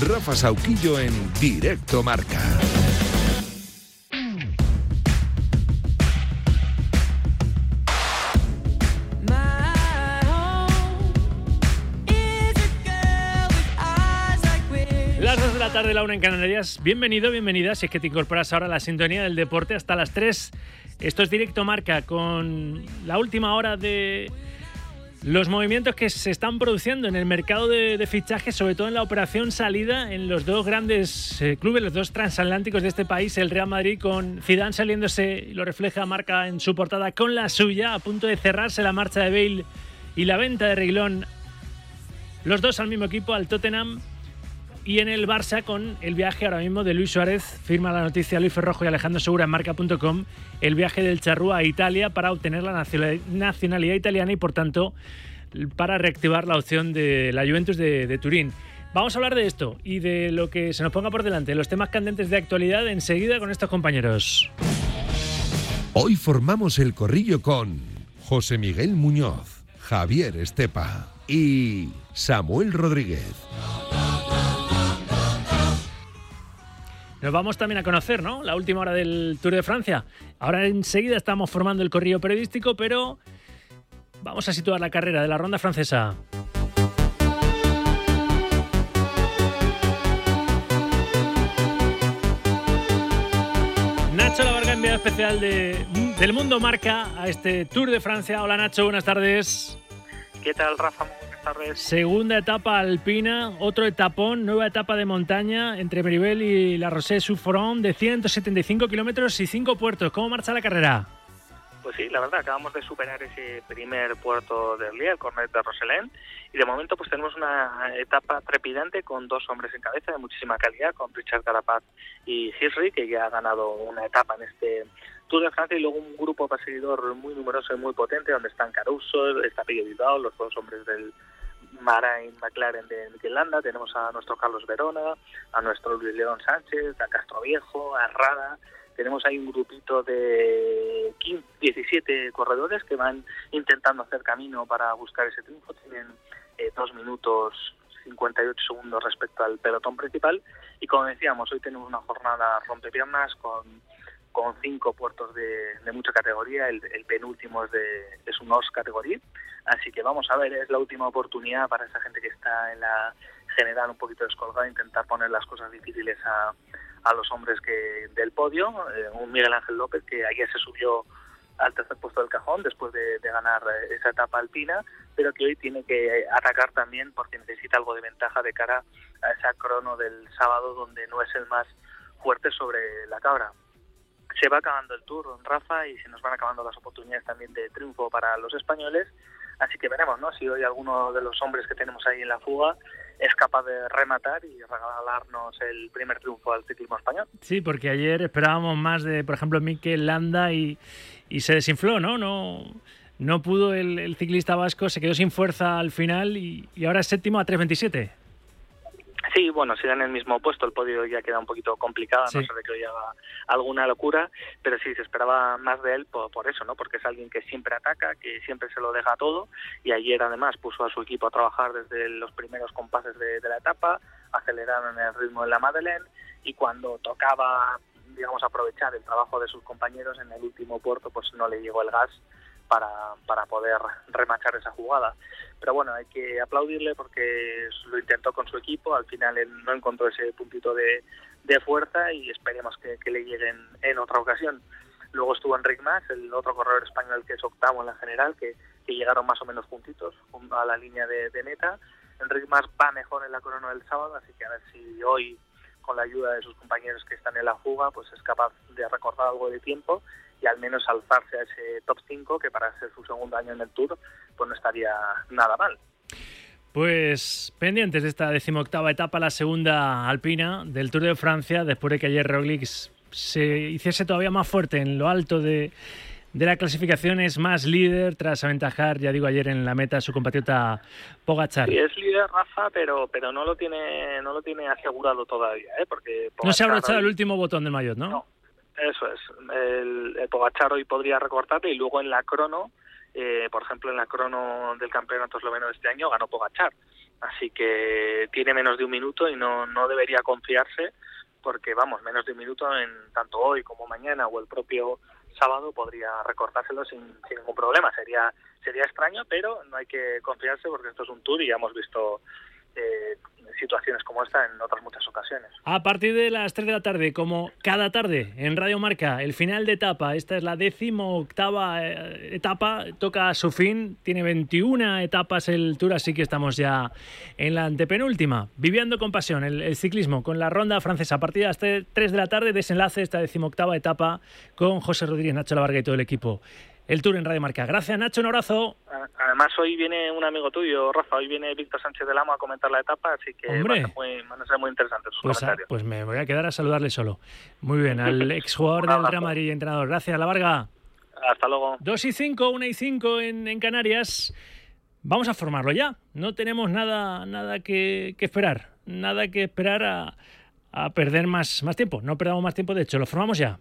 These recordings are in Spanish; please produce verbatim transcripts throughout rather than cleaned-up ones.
Rafa Sauquillo en Directo Marca. Las dos de la tarde, la una en Canarias. Bienvenido, bienvenida. Si es que te incorporas ahora a la sintonía del deporte hasta las tres. Esto es Directo Marca con la última hora de los movimientos que se están produciendo en el mercado de, de fichajes, sobre todo en la operación salida en los dos grandes eh, clubes, los dos transatlánticos de este país, el Real Madrid con Zidane saliéndose, y lo refleja Marca en su portada, con la suya, a punto de cerrarse la marcha de Bale y la venta de Reguilón. Los dos al mismo equipo, al Tottenham. Y en el Barça con el viaje ahora mismo de Luis Suárez, firma la noticia Luis Ferrojo y Alejandro Segura en marca punto com, el viaje del charrúa a Italia para obtener la nacionalidad italiana y por tanto para reactivar la opción de la Juventus de, de Turín. Vamos a hablar de esto y de lo que se nos ponga por delante, los temas candentes de actualidad enseguida con estos compañeros. Hoy formamos el corrillo con José Miguel Muñoz, Javier Estepa y Samuel Rodríguez. Nos vamos también a conocer, ¿no?, la última hora del Tour de Francia. Ahora enseguida estamos formando el corrillo periodístico, pero vamos a situar la carrera de la ronda francesa. Nacho Lavarga, enviado especial de, del Mundo Marca a este Tour de Francia. Hola Nacho, buenas tardes. ¿Qué tal, Rafa? Tardes. Segunda etapa alpina, otro etapón, nueva etapa de montaña entre Meribel y La Roche-sur-Foron de ciento setenta y cinco kilómetros y cinco puertos. ¿Cómo marcha la carrera? Pues sí, la verdad, acabamos de superar ese primer puerto del día, el Cornet de Roselén, y de momento pues tenemos una etapa trepidante con dos hombres en cabeza de muchísima calidad, con Richard Carapaz y Hirri, que ya ha ganado una etapa en este Tour de Francia, y luego un grupo perseguidor muy numeroso y muy potente, donde están Caruso, está Pello Bilbao, los dos hombres del Bahrain McLaren de Mikel Landa, tenemos a nuestro Carlos Verona, a nuestro Luis León Sánchez, a Castroviejo, a Rada. Tenemos ahí un grupito de quince, diecisiete corredores que van intentando hacer camino para buscar ese triunfo. Tienen eh, dos minutos cincuenta y ocho segundos respecto al pelotón principal. Y como decíamos, hoy tenemos una jornada rompepiernas con, con cinco puertos de, de mucha categoría. El, el penúltimo es, de, es un O S categoría. Así que vamos a ver, es la última oportunidad para esa gente que está en la general un poquito descolgada, intentar poner las cosas difíciles a, a los hombres que del podio. Eh, un Miguel Ángel López que ayer se subió al tercer puesto del cajón después de, de ganar esa etapa alpina, pero que hoy tiene que atacar también porque necesita algo de ventaja de cara a esa crono del sábado, donde no es el más fuerte sobre la cabra. Se va acabando el Tour, Rafa, y se nos van acabando las oportunidades también de triunfo para los españoles. Así que veremos, ¿no?, si hoy alguno de los hombres que tenemos ahí en la fuga es capaz de rematar y regalarnos el primer triunfo al ciclismo español. Sí, porque ayer esperábamos más de, por ejemplo, Mikel Landa y, y se desinfló, ¿no? No, no pudo el, el ciclista vasco, se quedó sin fuerza al final y, y ahora es séptimo a tres veintisiete. Sí, bueno, sigue en el mismo puesto, el podio ya queda un poquito complicado, sí. A no ser de que hoy haga alguna locura, pero sí, se esperaba más de él por, por eso, ¿no? Porque es alguien que siempre ataca, que siempre se lo deja todo, y ayer además puso a su equipo a trabajar desde los primeros compases de, de la etapa, aceleraron el ritmo de la Madeleine, y cuando tocaba, digamos, aprovechar el trabajo de sus compañeros en el último puerto, pues no le llegó el gas para, para poder remachar esa jugada. Pero bueno, hay que aplaudirle porque lo intentó con su equipo, al final él no encontró ese puntito de, de fuerza y esperemos que, que le lleguen en otra ocasión. Luego estuvo Enric Mas, el otro corredor español que es octavo en la general, que, que llegaron más o menos juntitos a la línea de, de meta. Enric Mas va mejor en la corona del sábado, así que a ver si hoy, con la ayuda de sus compañeros que están en la fuga, pues es capaz de recortar algo de tiempo y al menos alzarse a ese top cinco, que para ser su segundo año en el Tour pues no estaría nada mal. Pues pendientes de esta decimoctava etapa, la segunda alpina del Tour de Francia, después de que ayer Roglic se hiciese todavía más fuerte en lo alto de, de la clasificación, es más líder tras aventajar, ya digo, ayer en la meta a su compatriota Pogačar. Sí, es líder, Rafa, pero pero no lo tiene no lo tiene asegurado todavía, ¿eh? Porque Pogačar no se ha abrochado hoy... el último botón del maillot, ¿no? No. Eso es, el, el Pogačar hoy podría recortarle y luego en la crono, eh, por ejemplo en la crono del campeonato esloveno de este año ganó Pogačar, así que tiene menos de un minuto y no, no debería confiarse, porque vamos, menos de un minuto en tanto hoy como mañana o el propio sábado podría recortárselo sin, sin ningún problema. Sería sería extraño, pero no hay que confiarse porque esto es un Tour y ya hemos visto eh, situaciones como esta en otras muchas ocasiones. A partir de las tres de la tarde, como cada tarde en Radio Marca, el final de etapa. Esta es la decimoctava eh, etapa, toca a su fin, tiene veintiuna etapas el Tour, así que estamos ya en la antepenúltima. Viviendo con pasión el, el ciclismo con la ronda francesa. A partir de las tres de la tarde, desenlace esta decimoctava etapa con José Rodríguez, Nacho Lavarga y todo el equipo. El Tour en Radio Marca. Gracias, Nacho, un abrazo. Además, hoy viene un amigo tuyo, Rafa, hoy viene Víctor Sánchez del Amo a comentar la etapa, así que Hombre, van a, ser muy, van a ser muy interesantes sus pues, comentarios. A, pues me voy a quedar a saludarle solo. Muy bien, al exjugador del Real Madrid y entrenador. Gracias, Lavarga. Hasta luego. dos y cinco, una y cinco en, en Canarias. Vamos a formarlo ya. No tenemos nada, nada que, que esperar. Nada que esperar a, a perder más, más tiempo. No perdamos más tiempo, de hecho, lo formamos ya.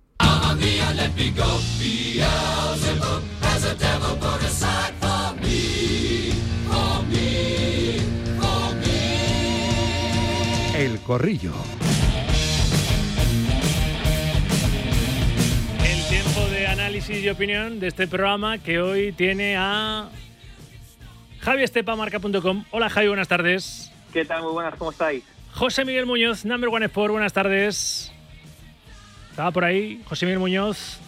El Corrillo. El tiempo de análisis y opinión de este programa que hoy tiene a Javi Estepa, marca punto com. Hola Javi, buenas tardes. ¿Qué tal? Muy buenas, ¿cómo estáis? José Miguel Muñoz, Number One Sport, buenas tardes. Estaba por ahí José Miguel Muñoz.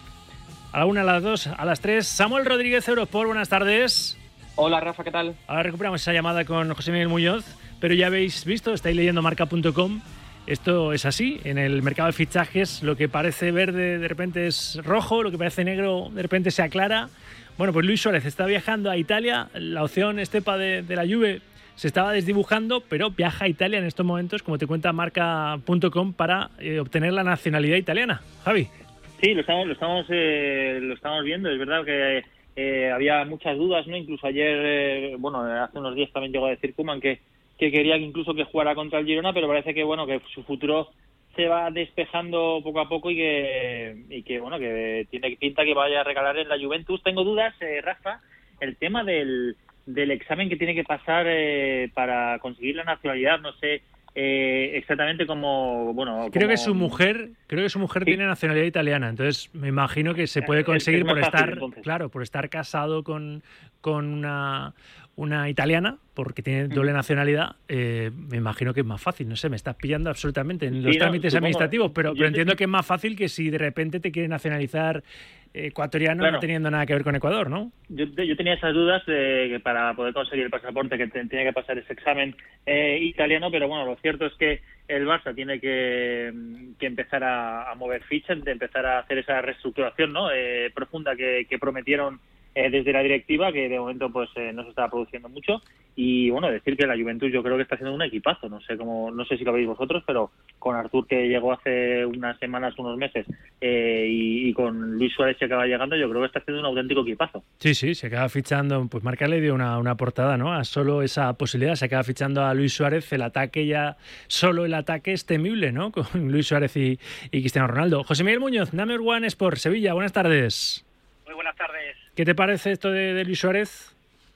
A la una, a las dos, a las tres. Samuel Rodríguez, Eurosport, buenas tardes. Hola Rafa, ¿qué tal? Ahora recuperamos esa llamada con José Miguel Muñoz, pero ya habéis visto, estáis leyendo marca punto com. Esto es así, en el mercado de fichajes lo que parece verde de repente es rojo, lo que parece negro de repente se aclara. Bueno, pues Luis Suárez está viajando a Italia, la opción Estepa de, de la Juve se estaba desdibujando, pero viaja a Italia en estos momentos, como te cuenta marca punto com, para eh, obtener la nacionalidad italiana. Javi. Sí, lo estamos, lo estamos, eh, lo estamos viendo. Es verdad que eh, había muchas dudas, ¿no? Incluso ayer, eh, bueno, hace unos días también llegó a decir Koeman que, que quería incluso que jugara contra el Girona, pero parece que bueno que su futuro se va despejando poco a poco y que, y que bueno que tiene pinta que vaya a regalar en la Juventus. Tengo dudas, eh, Rafa, el tema del del examen que tiene que pasar eh, para conseguir la nacionalidad, no sé eh, exactamente cómo, bueno... Creo cómo... que su mujer, creo que su mujer sí. tiene nacionalidad italiana, entonces me imagino que se puede conseguir es, es por fácil, estar, entonces. claro, por estar casado con, con una, una italiana, porque tiene doble nacionalidad, eh, me imagino que es más fácil, no sé, me estás pillando absolutamente en los sí, trámites no, administrativos, pero, pero entiendo te... que es más fácil que si de repente te quiere nacionalizar ecuatoriano claro. no teniendo nada que ver con Ecuador, ¿no? Yo, yo tenía esas dudas de que para poder conseguir el pasaporte que tenía que pasar ese examen eh, italiano, pero bueno, lo cierto es que el Barça tiene que, que empezar a, a mover fichas, de empezar a hacer esa reestructuración, ¿no? Eh, profunda que, que prometieron eh, desde la directiva, que de momento pues eh, no se estaba produciendo mucho. Y bueno, decir que la Juventus yo creo que está haciendo un equipazo, no sé cómo, no sé si lo veis vosotros, pero con Artur que llegó hace unas semanas, unos meses, eh, y, y con Luis Suárez que acaba llegando, yo creo que está haciendo un auténtico equipazo. Sí, sí, se acaba fichando, pues Marca le dio una, una portada, ¿no? A solo esa posibilidad, se acaba fichando a Luis Suárez, el ataque ya, solo el ataque es temible, ¿no? Con Luis Suárez y, y Cristiano Ronaldo. José Miguel Muñoz, Number One Sport, Sevilla, buenas tardes. Muy buenas tardes. ¿Qué te parece esto de, de Luis Suárez?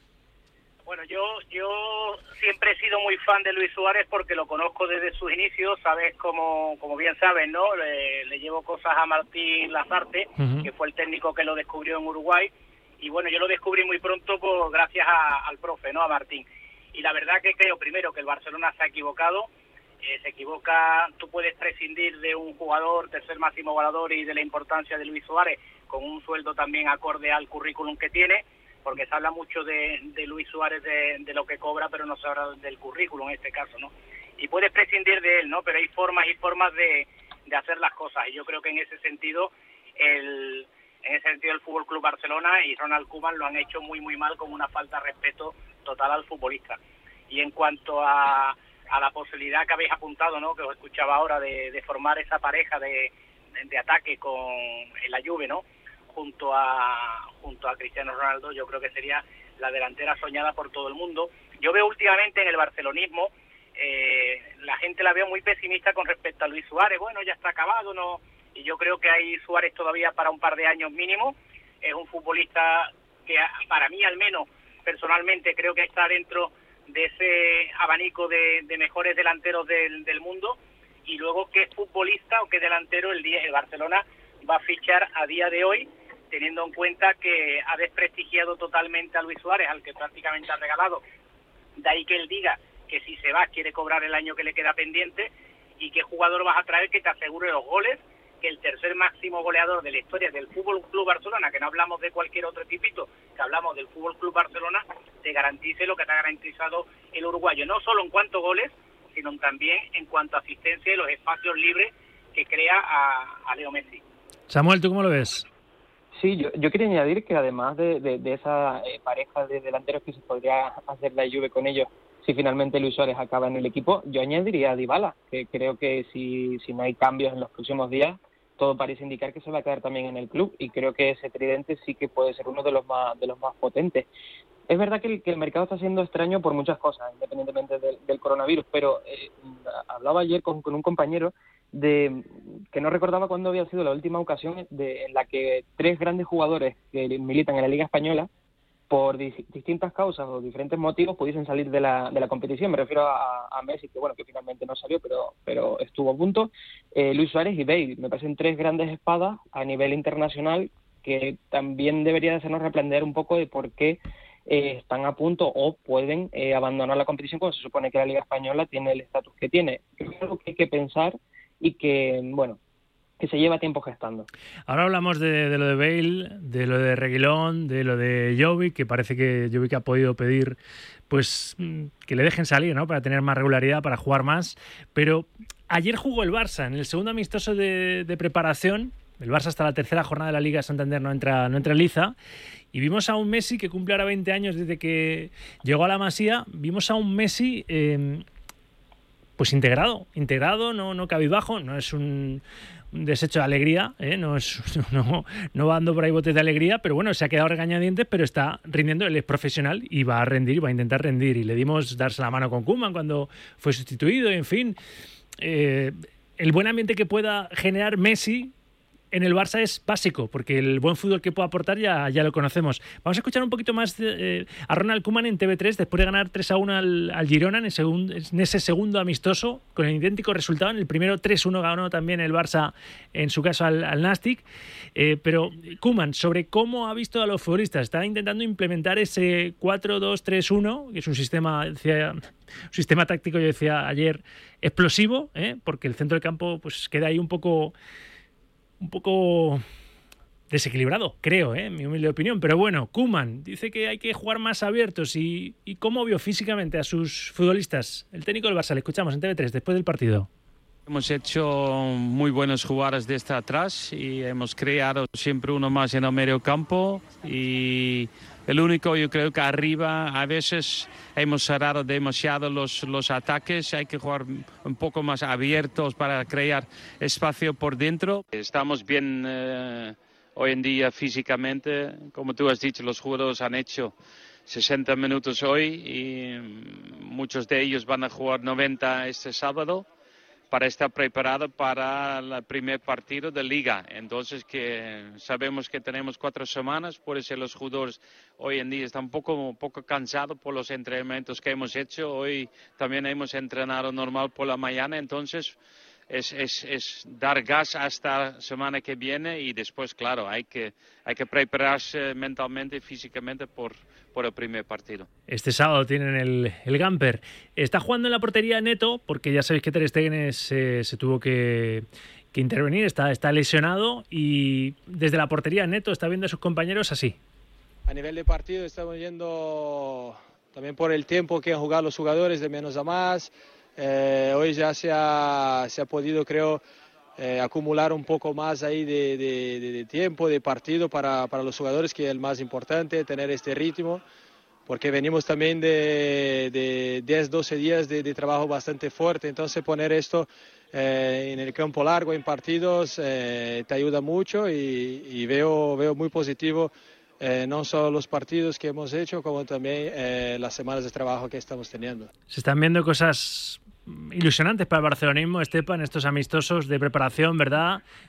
Bueno, yo yo siempre he sido muy fan de Luis Suárez porque lo conozco desde sus inicios, sabes, como como bien sabes, ¿no? Le, le llevo cosas a Martín Lazarte, uh-huh. que fue el técnico que lo descubrió en Uruguay, y bueno, yo lo descubrí muy pronto por gracias a, al profe, ¿no? A Martín. Y la verdad que creo, primero, que el Barcelona se ha equivocado, eh, se equivoca, tú puedes prescindir de un jugador, tercer máximo goleador y de la importancia de Luis Suárez, con un sueldo también acorde al currículum que tiene, porque se habla mucho de, de Luis Suárez, de, de lo que cobra, pero no se habla del currículum en este caso, ¿no? Y puedes prescindir de él, ¿no? Pero hay formas y formas de, de hacer las cosas, y yo creo que en ese sentido el en ese sentido el Fútbol Club Barcelona y Ronald Koeman lo han hecho muy muy mal, con una falta de respeto total al futbolista. Y en cuanto a, a la posibilidad que habéis apuntado, ¿no? Que os escuchaba ahora, de, de formar esa pareja de, de, de ataque con en la Juve, ¿no? junto a junto a Cristiano Ronaldo, yo creo que sería la delantera soñada por todo el mundo. Yo veo últimamente en el barcelonismo, eh, la gente la veo muy pesimista con respecto a Luis Suárez. Bueno, ya está acabado, ¿no? Y yo creo que hay Suárez todavía para un par de años mínimo. Es un futbolista que para mí, al menos personalmente, creo que está dentro de ese abanico de, de mejores delanteros del, del mundo, y luego qué futbolista o qué delantero el día el Barcelona va a fichar a día de hoy, teniendo en cuenta que ha desprestigiado totalmente a Luis Suárez, al que prácticamente ha regalado. De ahí que él diga que si se va quiere cobrar el año que le queda pendiente, y qué jugador vas a traer que te asegure los goles, que el tercer máximo goleador de la historia del Fútbol Club Barcelona, que no hablamos de cualquier otro tipito, que hablamos del Fútbol Club Barcelona, te garantice lo que te ha garantizado el uruguayo, no solo en cuanto a goles, sino también en cuanto a asistencia y los espacios libres que crea a, a Leo Messi. Samuel, ¿tú cómo lo ves? Sí, yo, yo quería añadir que además de, de, de esa eh, pareja de delanteros que se podría hacer la Juve con ellos, si finalmente Luis Suárez acaba en el equipo, yo añadiría a Dybala, que creo que si, si no hay cambios en los próximos días, todo parece indicar que se va a quedar también en el club, y creo que ese tridente sí que puede ser uno de los más de los más potentes. Es verdad que el, que el mercado está siendo extraño por muchas cosas, independientemente del, del coronavirus, pero eh, hablaba ayer con, con un compañero de que no recordaba cuándo había sido la última ocasión de, en la que tres grandes jugadores que militan en la Liga Española, por dis, distintas causas o diferentes motivos, pudiesen salir de la, de la competición. Me refiero a, a Messi, que bueno, que finalmente no salió, pero pero estuvo a punto. Eh, Luis Suárez y Bale, me parecen tres grandes espadas a nivel internacional que también debería hacernos replantear un poco de por qué eh, están a punto o pueden eh, abandonar la competición cuando se supone que la Liga Española tiene el estatus que tiene. Creo que es algo que hay que pensar y que, bueno, que se lleva tiempo gestando. Ahora hablamos de, de lo de Bale, de lo de Reguilón, de lo de Jovic, que parece que Jovic ha podido pedir pues que le dejen salir, ¿no?, para tener más regularidad, para jugar más. Pero ayer jugó el Barça en el segundo amistoso de, de preparación. El Barça hasta la tercera jornada de la Liga Santander no entra, no entra en liza. Y vimos a un Messi que cumple ahora veinte años desde que llegó a la Masía. Vimos a un Messi eh, pues integrado, integrado, no, no cabizbajo, no es un... un desecho de alegría, ¿eh? no, es, no, no va dando por ahí botes de alegría, pero bueno, se ha quedado regañadientes, pero está rindiendo. Él es profesional y va a rendir, va a intentar rendir, y le dimos darse la mano con Koeman cuando fue sustituido, y en fin, eh, el buen ambiente que pueda generar Messi en el Barça es básico, porque el buen fútbol que puede aportar ya, ya lo conocemos. Vamos a escuchar un poquito más de, eh, a Ronald Koeman en T V tres, después de ganar tres a uno al, al Girona en, el segundo, en ese segundo amistoso, con el idéntico resultado. En el primero tres uno ganó también el Barça, en su caso al, al Nastic. Eh, pero Koeman, sobre cómo ha visto a los futbolistas, está intentando implementar ese cuatro dos tres uno, que es un sistema, decía, un sistema táctico, yo decía ayer, explosivo, ¿eh? porque el centro del campo pues queda ahí un poco... un poco desequilibrado, creo, ¿eh? mi humilde opinión. Pero bueno, Koeman dice que hay que jugar más abiertos. ¿Y, y cómo vio físicamente a sus futbolistas? El técnico del Barça, le escuchamos en T V tres después del partido. Hemos hecho muy buenas jugadas desde atrás y hemos creado siempre uno más en el medio campo, y el único, yo creo que arriba a veces hemos cerrado demasiado los, los ataques. Hay que jugar un poco más abiertos para crear espacio por dentro. Estamos bien eh, hoy en día físicamente. Como tú has dicho, los jugadores han hecho sesenta minutos hoy y muchos de ellos van a jugar noventa este sábado, para estar preparado para el primer partido de Liga. Entonces, que sabemos que tenemos cuatro semanas, por eso los jugadores hoy en día están un poco, un poco cansados por los entrenamientos que hemos hecho. Hoy también hemos entrenado normal por la mañana, entonces es, es, es dar gas hasta la semana que viene, y después, claro, hay que, hay que prepararse mentalmente y físicamente por, por el primer partido. Este sábado tienen el, el Gamper. Está jugando en la portería Neto, porque ya sabéis que Ter Stegen se, se tuvo que, que intervenir, está, está lesionado, y desde la portería Neto está viendo a sus compañeros así. A nivel de partido estamos yendo también por el tiempo que han jugado los jugadores, de menos a más. Eh, hoy ya se ha, se ha podido, creo, eh, acumular un poco más ahí de, de, de, de tiempo, de partido para, para los jugadores, que es el más importante, tener este ritmo, porque venimos también de, de diez, doce días de, de trabajo bastante fuerte. Entonces poner esto eh, en el campo largo, en partidos, eh, te ayuda mucho, y, y veo, veo muy positivo Eh, no solo los partidos que hemos hecho, como también eh, las semanas de trabajo que estamos teniendo. Se están viendo cosas ilusionantes para el barcelonismo, Estepa, en estos amistosos de preparación, ¿verdad?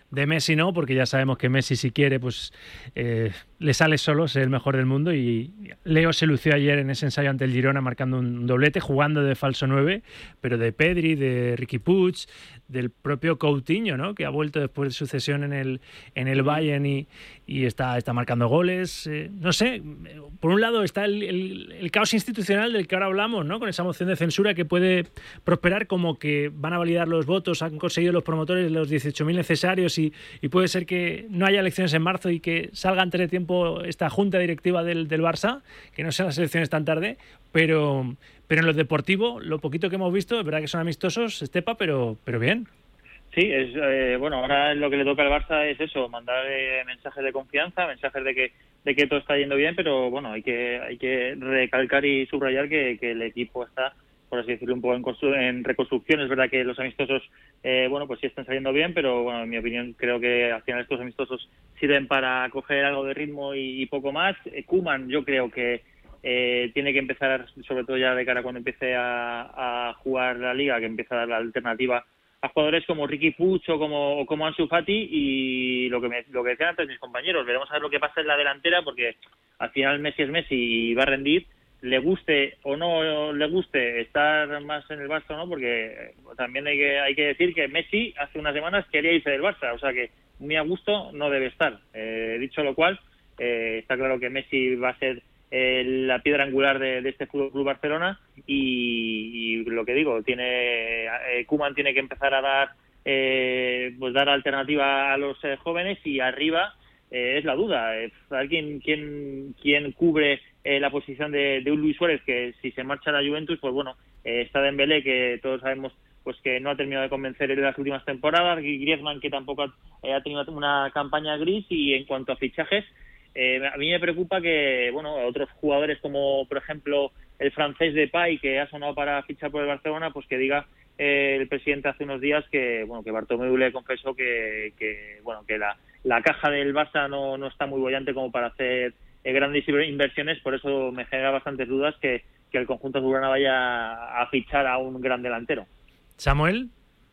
de Messi no, porque ya sabemos que Messi si quiere pues eh, le sale solo ser el mejor del mundo, y Leo se lució ayer en ese ensayo ante el Girona marcando un doblete, jugando de falso nueve, pero de Pedri, de Riqui Puig, del propio Coutinho, ¿no? Que ha vuelto después de su cesión en el, en el Bayern y, y está, está marcando goles. Eh, no sé, por un lado está el, el, el caos institucional del que ahora hablamos, ¿no? Con esa moción de censura que puede prosperar, como que van a validar los votos, han conseguido los promotores los dieciocho mil necesarios y, y puede ser que no haya elecciones en marzo y que salga antes de tiempo esta junta directiva del, del Barça, que no sean las elecciones tan tarde, pero, pero en lo deportivo, lo poquito que hemos visto, es verdad que son amistosos, Estepa, pero, pero bien. Sí, es eh, bueno, ahora lo que le toca al Barça es eso, mandar eh, mensajes de confianza, mensajes de que de que todo está yendo bien, pero bueno, hay que hay que recalcar y subrayar que, que el equipo está, por así decirlo, un poco en, constru- en reconstrucción. Es verdad que los amistosos, eh, bueno, pues sí están saliendo bien, pero bueno, en mi opinión creo que al final estos amistosos sirven para coger algo de ritmo y, y poco más. Eh, Koeman, yo creo que eh, tiene que empezar, sobre todo ya de cara a cuando empiece a, a jugar la Liga, que empiece a dar la alternativa a jugadores como Riqui Puig o como, como Ansu Fati, y lo que me, lo que decían antes mis compañeros, veremos a ver lo que pasa en la delantera, porque al final Messi es Messi y va a rendir, le guste o no le guste estar más en el Barça o no, porque también hay que hay que decir que Messi hace unas semanas quería irse del Barça, o sea que muy a gusto no debe estar. Eh, dicho lo cual, eh, está claro que Messi va a ser eh, la piedra angular de, de este Fútbol Club Barcelona, y, y lo que digo, tiene eh, Koeman tiene que empezar a dar eh, pues dar alternativa a los eh, jóvenes, y arriba eh, es la duda, eh, alguien quien quien cubre eh, la posición de, de un Luis Suárez, que si se marcha a la Juventus, pues bueno, eh, está Dembélé, que todos sabemos pues que no ha terminado de convencer en las últimas temporadas, y Griezmann, que tampoco ha, eh, ha tenido una campaña gris. Y en cuanto a fichajes, eh, a mí me preocupa que, bueno, otros jugadores como, por ejemplo, el francés Depay, que ha sonado para fichar por el Barcelona, pues que diga eh, el presidente hace unos días que, bueno, que Bartomeu le confesó que, que bueno, que la, la caja del Barça no, no está muy bollante como para hacer eh, grandes inversiones. Por eso me genera bastantes dudas que, que el conjunto azulgrana vaya a fichar a un gran delantero. Samuel.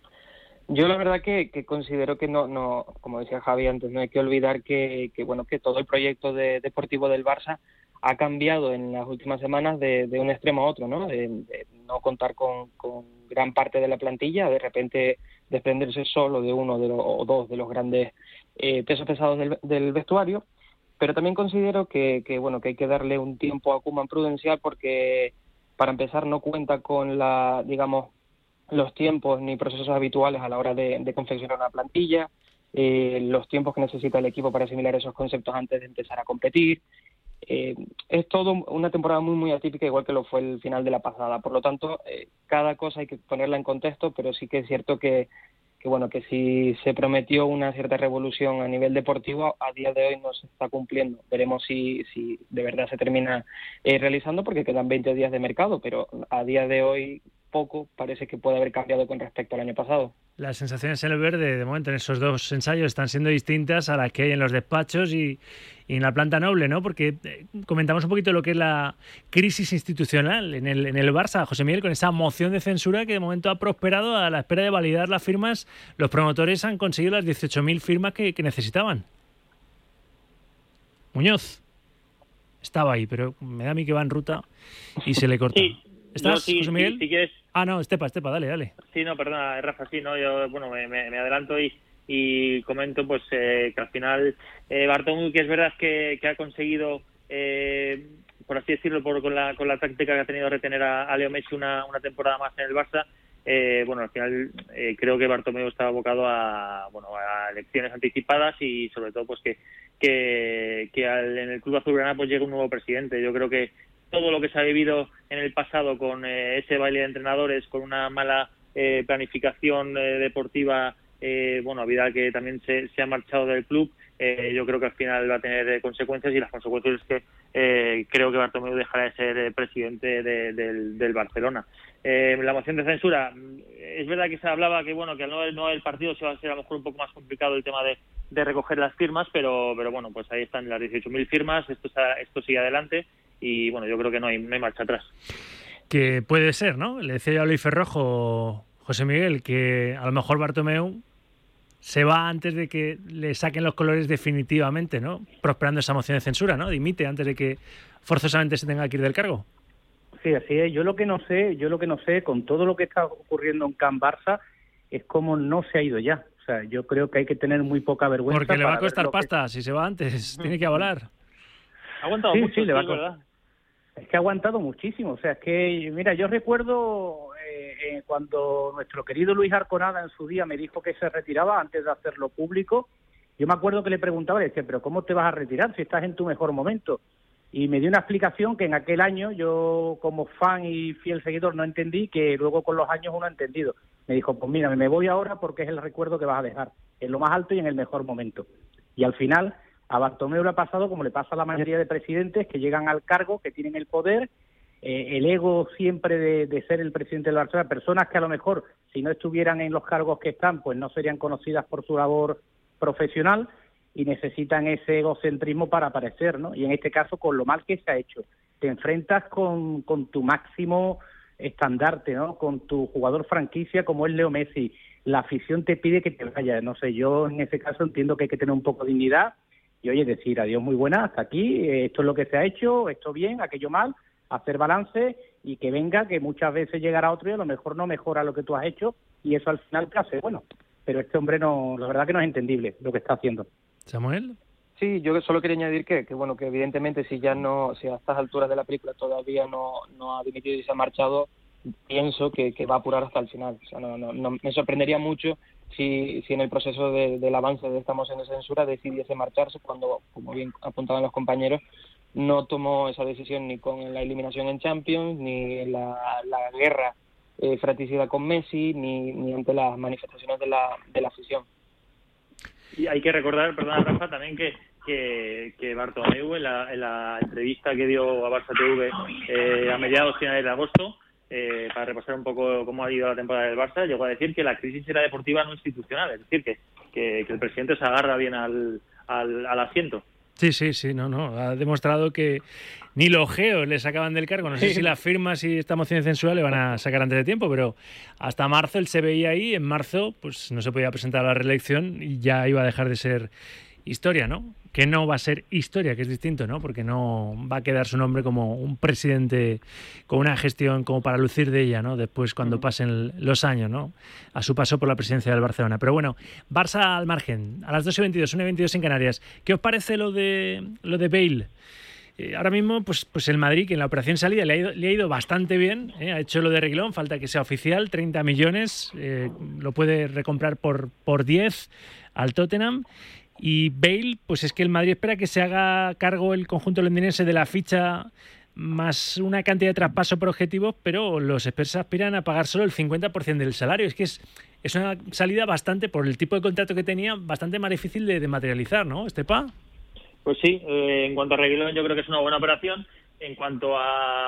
Yo la verdad que, que considero que no, no, como decía Javi antes, no hay que olvidar que, que bueno, que todo el proyecto de, deportivo del Barça ha cambiado en las últimas semanas de, de un extremo a otro, ¿no? De, de no contar con, con gran parte de la plantilla, de repente desprenderse solo de uno de los, o dos de los grandes eh, pesos pesados del, del vestuario. Pero también considero que, que bueno, que hay que darle un tiempo a Koeman prudencial, porque para empezar no cuenta con la, digamos, los tiempos ni procesos habituales a la hora de, de confeccionar una plantilla, eh, los tiempos que necesita el equipo para asimilar esos conceptos antes de empezar a competir. Eh, es todo una temporada muy muy atípica, igual que lo fue el final de la pasada. Por lo tanto, eh, cada cosa hay que ponerla en contexto, pero sí que es cierto que, que bueno, que si se prometió una cierta revolución a nivel deportivo, a día de hoy no se está cumpliendo. Veremos si, si de verdad se termina eh, realizando, porque quedan veinte días de mercado, pero a día de hoy poco parece que puede haber cambiado con respecto al año pasado. Las sensaciones en el verde, de momento, en esos dos ensayos están siendo distintas a las que hay en los despachos y, y en la planta noble, ¿no? Porque eh, comentamos un poquito lo que es la crisis institucional en el, en el Barça, José Miguel, con esa moción de censura que de momento ha prosperado a la espera de validar las firmas. Los promotores han conseguido las dieciocho mil firmas que, que necesitaban. Muñoz estaba ahí, pero me da a mí que va en ruta y se le corta. Sí. ¿Estás, no, sí, José Miguel? Sí, si quieres... Ah, no, Estepa, Estepa, dale, dale. Sí, no, perdona, Rafa, sí, no, yo, bueno, me, me, me adelanto y, y comento, pues, eh, que al final eh, Bartomeu, que es verdad que, que ha conseguido, eh, por así decirlo, por, con la con la táctica que ha tenido retener a, a Leo Messi una, una temporada más en el Barça, eh, bueno, al final eh, creo que Bartomeu está abocado a, bueno, a elecciones anticipadas y sobre todo, pues, que que, que al, en el club azulgrana pues llegue un nuevo presidente. Yo creo que todo lo que se ha vivido en el pasado con eh, ese baile de entrenadores, con una mala eh, planificación eh, deportiva, eh, bueno, Vidal, que también se, se ha marchado del club, eh, yo creo que al final va a tener eh, consecuencias, y las consecuencias es que eh, creo que Bartomeu dejará de ser eh, presidente de, del, del Barcelona. Eh, la moción de censura, es verdad que se hablaba que bueno que al no, no el partido se va a ser a lo mejor un poco más complicado el tema de, de recoger las firmas, pero pero bueno, pues ahí están las dieciocho mil firmas, esto, esto sigue adelante. Y bueno, yo creo que no hay, no hay marcha atrás. Que puede ser, ¿no? Le decía yo a Luis Ferrojo, José Miguel, que a lo mejor Bartomeu se va antes de que le saquen los colores definitivamente, ¿no? Prosperando esa moción de censura, ¿no? Dimite antes de que forzosamente se tenga que ir del cargo. Sí, así es. Yo lo que no sé, yo lo que no sé, con todo lo que está ocurriendo en Can Barça, es cómo no se ha ido ya. O sea, yo creo que hay que tener muy poca vergüenza. Porque le va a costar pasta que... si se va antes, tiene que avalar. Ha aguantado sí, mucho, sí, le va a ¿verdad? Es que ha aguantado muchísimo. O sea, es que, mira, yo recuerdo eh, eh, cuando nuestro querido Luis Arconada en su día me dijo que se retiraba antes de hacerlo público. Yo me acuerdo que le preguntaba, le decía, pero ¿cómo te vas a retirar si estás en tu mejor momento? Y me dio una explicación que en aquel año yo, como fan y fiel seguidor, no entendí, que luego con los años uno ha entendido. Me dijo, pues mira, me voy ahora porque es el recuerdo que vas a dejar, en lo más alto y en el mejor momento. Y al final, a Bartomeu le ha pasado como le pasa a la mayoría de presidentes que llegan al cargo, que tienen el poder, eh, el ego siempre de, de ser el presidente del Barcelona, personas que a lo mejor, si no estuvieran en los cargos que están, pues no serían conocidas por su labor profesional, y necesitan ese egocentrismo para aparecer, ¿no? Y en este caso, con lo mal que se ha hecho, te enfrentas con, con tu máximo estandarte, ¿no? Con tu jugador franquicia como es Leo Messi. La afición te pide que te vayas. No sé, yo en ese caso entiendo que hay que tener un poco de dignidad y, oye, decir adiós, muy buena, hasta aquí, esto es lo que se ha hecho, esto bien, aquello mal, hacer balance y que venga, que muchas veces llegará otro y a lo mejor no mejora lo que tú has hecho y eso al final te hace bueno. Pero este hombre, no, la verdad que no es entendible lo que está haciendo. ¿Samuel? Sí, yo solo quería añadir que, que bueno, que evidentemente si ya no, si a estas alturas de la película todavía no, no ha dimitido y se ha marchado, pienso que, que va a apurar hasta el final. O sea, no, no, no me sorprendería mucho si, si en el proceso de, del avance de esta moción de censura decidiese marcharse cuando, como bien apuntaban los compañeros, no tomó esa decisión ni con la eliminación en Champions, ni en la, la guerra eh, fratricida con Messi, ni, ni ante las manifestaciones de la, de la afición. Y hay que recordar, perdona Rafa, también que que, que Bartomeu en la, en la entrevista que dio a Barça T V eh, a mediados finales de agosto, eh, para repasar un poco cómo ha ido la temporada del Barça, llegó a decir que la crisis era deportiva, no institucional, es decir, que, que, que el presidente se agarra bien al, al, al asiento. Sí, sí, sí, no, no. Ha demostrado que ni los geos le sacaban del cargo. No sé si las firmas y esta moción de censura le van a sacar antes de tiempo, pero hasta marzo él se veía ahí. En marzo, pues no se podía presentar a la reelección y ya iba a dejar de ser historia, ¿no? Que no va a ser historia, que es distinto, ¿no? Porque no va a quedar su nombre como un presidente con una gestión como para lucir de ella, ¿no? Después cuando pasen los años, ¿no? A su paso por la presidencia del Barcelona. Pero bueno, Barça al margen, a las dos y veintidós, una y veintidós en Canarias. ¿Qué os parece lo de lo de Bale? Eh, ahora mismo, pues, pues el Madrid, que en la operación salida le ha ido, le ha ido bastante bien, ¿eh? Ha hecho lo de Reguilón, falta que sea oficial, treinta millones, eh, lo puede recomprar por, por diez al Tottenham. Y Bale, pues es que el Madrid espera que se haga cargo el conjunto londinense de la ficha más una cantidad de traspaso por objetivos, pero los Spurs aspiran a pagar solo el cincuenta por ciento del salario. Es que es, es una salida bastante, por el tipo de contrato que tenía, bastante más difícil de, de materializar, ¿no, Estepa? Pues sí, eh, en cuanto a Reguilón yo creo que es una buena operación. En cuanto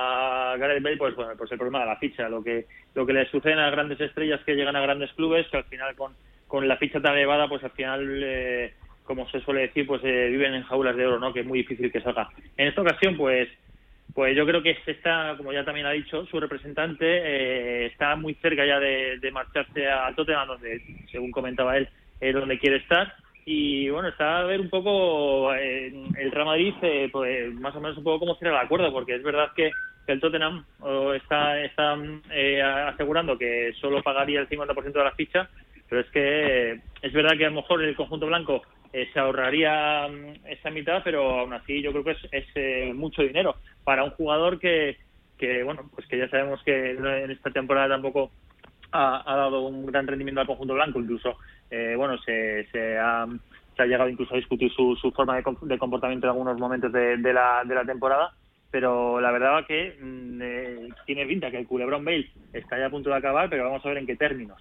a Gareth Bale, pues bueno, pues el problema de la ficha, lo que lo que le sucede a grandes estrellas que llegan a grandes clubes, que al final con, con la ficha tan elevada, pues al final... Eh, como se suele decir, pues eh, viven en jaulas de oro, ¿no? Que es muy difícil que salga. En esta ocasión, pues pues yo creo que está, como ya también ha dicho, su representante eh, está muy cerca ya de, de marcharse a Tottenham, donde, según comentaba él, es donde quiere estar. Y bueno, está a ver un poco eh, el Real Madrid, eh, pues más o menos un poco cómo cierra el acuerdo, porque es verdad que, que el Tottenham oh, está, está eh, asegurando que solo pagaría el cincuenta por ciento de la ficha, pero es que eh, es verdad que a lo mejor el conjunto blanco Eh, se ahorraría um, esa mitad, pero aún así yo creo que es, es eh, mucho dinero para un jugador que, que bueno, pues que ya sabemos que en esta temporada tampoco ha, ha dado un gran rendimiento al conjunto blanco, incluso eh, bueno se, se, ha, se ha llegado incluso a discutir su, su forma de, de comportamiento en algunos momentos de, de, la, de la temporada, pero la verdad que mm, eh, tiene pinta que el culebrón Bale está ya a punto de acabar, pero vamos a ver en qué términos.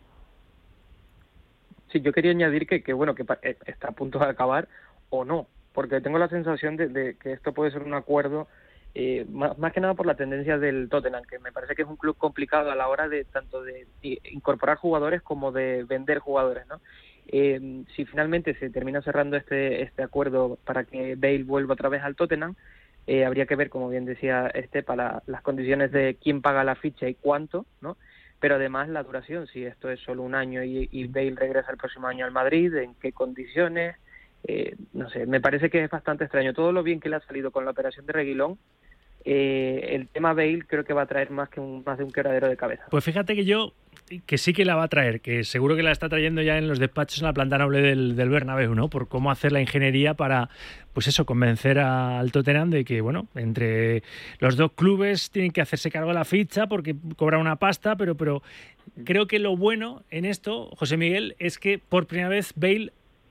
Sí, yo quería añadir que, que bueno, que está a punto de acabar o no, porque tengo la sensación de, de que esto puede ser un acuerdo, eh, más, más que nada por la tendencia del Tottenham, que me parece que es un club complicado a la hora de tanto de, de incorporar jugadores como de vender jugadores, ¿no? Eh, si finalmente se termina cerrando este este acuerdo para que Bale vuelva otra vez al Tottenham, eh, habría que ver, como bien decía Estepa, la, las condiciones de quién paga la ficha y cuánto, ¿no? pero además la duración, si esto es solo un año y, y Bale regresa el próximo año al Madrid, en qué condiciones, eh, no sé, me parece que es bastante extraño. Todo lo bien que le ha salido con la operación de Reguilón, eh, el tema Bale creo que va a traer más que un, más de un quebradero de cabeza. Pues fíjate que yo, que sí que la va a traer, que seguro que la está trayendo ya en los despachos en la planta noble del, del Bernabéu, ¿no? Por cómo hacer la ingeniería para, pues eso, convencer al Tottenham de que, bueno, entre los dos clubes tienen que hacerse cargo de la ficha porque cobra una pasta, pero, pero creo que lo bueno en esto, José Miguel, es que por primera vez Bale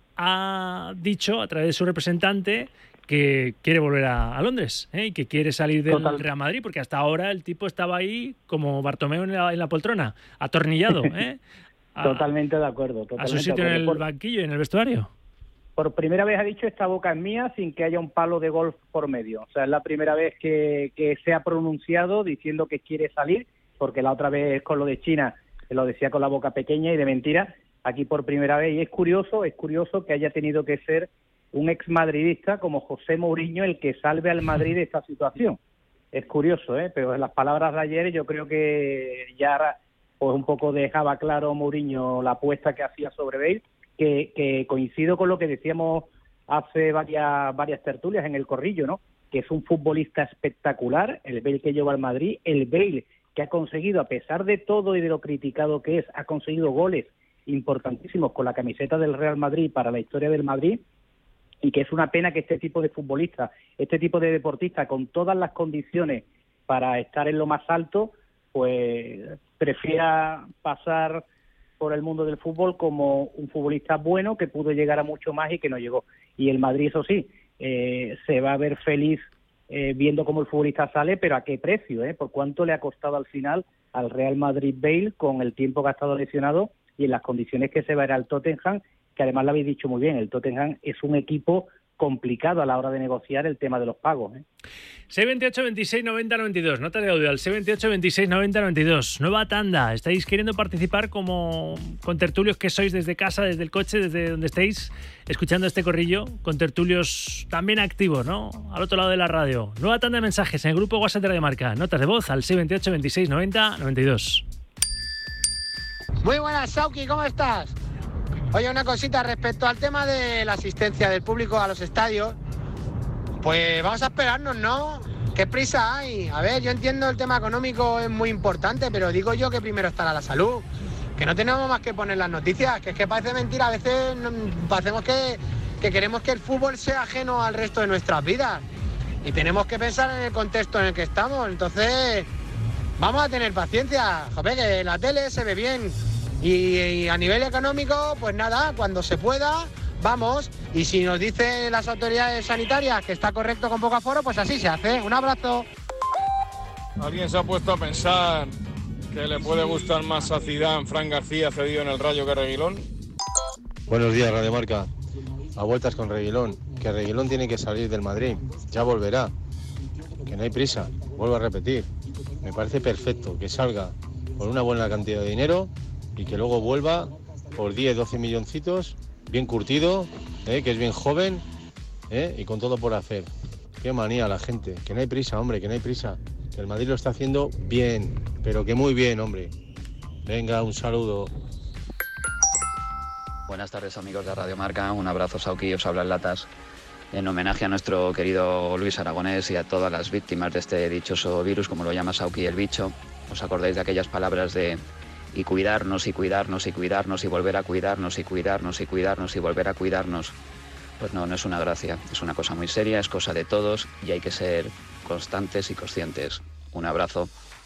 ha dicho a través de su representante que quiere volver a, a Londres, ¿eh? Y que quiere salir del Total. Real Madrid, porque hasta ahora el tipo estaba ahí como Bartomeu en la, en la poltrona, atornillado, ¿eh? A, totalmente de acuerdo. Totalmente a su sitio en el por, banquillo y en el vestuario. Por primera vez ha dicho esta boca es mía sin que haya un palo de golf por medio. O sea, es la primera vez que, que se ha pronunciado diciendo que quiere salir, porque la otra vez con lo de China se lo decía con la boca pequeña y de mentira. Aquí por primera vez, y es curioso, es curioso que haya tenido que ser un exmadridista como José Mourinho el que salve al Madrid de esta situación. Es curioso, ¿eh? Pero en las palabras de ayer yo creo que ya pues un poco dejaba claro Mourinho la apuesta que hacía sobre Bale, que, que coincido con lo que decíamos hace varias varias tertulias en el Corrillo, ¿no? Que es un futbolista espectacular, el Bale que lleva al Madrid, el Bale que ha conseguido, a pesar de todo y de lo criticado que es, ha conseguido goles importantísimos con la camiseta del Real Madrid para la historia del Madrid, y que es una pena que este tipo de futbolista, este tipo de deportista, con todas las condiciones para estar en lo más alto, pues prefiera pasar por el mundo del fútbol como un futbolista bueno que pudo llegar a mucho más y que no llegó. Y el Madrid, eso sí, eh, se va a ver feliz eh, viendo cómo el futbolista sale, pero a qué precio, ¿eh? Por cuánto le ha costado al final al Real Madrid Bale con el tiempo que ha estado lesionado y en las condiciones que se va a ir al Tottenham, que además lo habéis dicho muy bien, el Tottenham es un equipo complicado a la hora de negociar el tema de los pagos, ¿eh? seis veintiocho, veintiséis, noventa, noventa y dos, nota de audio al seis veintiocho, veintiséis, noventa, noventa y dos. Nueva tanda, ¿estáis queriendo participar como contertulios que sois desde casa, desde el coche, desde donde estéis escuchando este corrillo? Contertulios también activos, ¿no? Al otro lado de la radio. Nueva tanda de mensajes en el grupo WhatsApp de Radio Marca. Notas de voz al seis veintiocho, veintiséis, noventa, noventa y dos. Muy buenas, Sauki, ¿cómo estás? Oye, una cosita respecto al tema de la asistencia del público a los estadios, pues vamos a esperarnos, ¿no? ¿Qué prisa hay? A ver, yo entiendo el tema económico es muy importante, pero digo yo que primero estará la salud, que no tenemos más que poner las noticias, que es que parece mentira, a veces parecemos que, que queremos que el fútbol sea ajeno al resto de nuestras vidas y tenemos que pensar en el contexto en el que estamos, entonces vamos a tener paciencia, joder, que la tele se ve bien. Y, y a nivel económico, pues nada, cuando se pueda, vamos. Y si nos dicen las autoridades sanitarias que está correcto con poco aforo, pues así se hace. Un abrazo. ¿Alguien se ha puesto a pensar que le puede gustar más a Zidane, Fran García cedido en el Rayo que Reguilón? Buenos días, Radio Marca. A vueltas con Reguilón. Que Reguilón tiene que salir del Madrid. Ya volverá. Que no hay prisa. Vuelvo a repetir. Me parece perfecto que salga por una buena cantidad de dinero y que luego vuelva por diez, doce milloncitos, bien curtido, ¿eh? Que es bien joven, ¿eh? Y con todo por hacer. Qué manía la gente, que no hay prisa, hombre, que no hay prisa. Que el Madrid lo está haciendo bien, pero que muy bien, hombre. Venga, un saludo. Buenas tardes, amigos de Radio Marca, un abrazo, Sauki, os habla el Latas. En homenaje a nuestro querido Luis Aragonés y a todas las víctimas de este dichoso virus, como lo llama Sauki el bicho, ¿os acordáis de aquellas palabras de y cuidarnos, y cuidarnos, y cuidarnos, y volver a cuidarnos, y cuidarnos, y cuidarnos, y volver a cuidarnos? Pues no, no es una gracia, es una cosa muy seria, es cosa de todos y hay que ser constantes y conscientes. Un abrazo.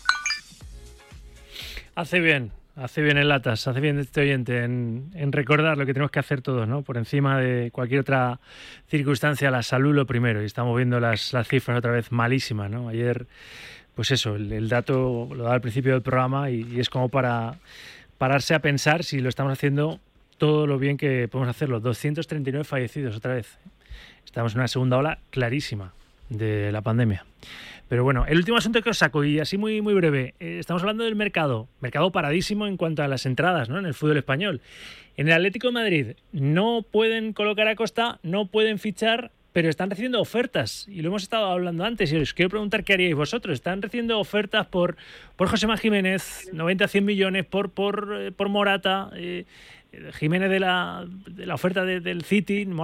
Hace bien, hace bien el Latas, hace bien este oyente en, en recordar lo que tenemos que hacer todos, ¿no? Por encima de cualquier otra circunstancia, la salud lo primero, y estamos viendo las, las cifras otra vez malísimas, ¿no? Ayer, pues eso, el, el dato lo daba al principio del programa y, y es como para pararse a pensar si lo estamos haciendo todo lo bien que podemos hacerlo. doscientos treinta y nueve fallecidos otra vez. Estamos en una segunda ola clarísima de la pandemia. Pero bueno, el último asunto que os saco, y así muy muy breve, eh, estamos hablando del mercado. Mercado paradísimo en cuanto a las entradas, ¿no? En el fútbol español. En el Atlético de Madrid no pueden colocar a Costa, no pueden fichar, pero están recibiendo ofertas, y lo hemos estado hablando antes, y os quiero preguntar qué haríais vosotros. Están recibiendo ofertas por, por Joséma Jiménez, noventa a cien millones, por, por, por Morata, eh, Jiménez de la, de la oferta de, del City,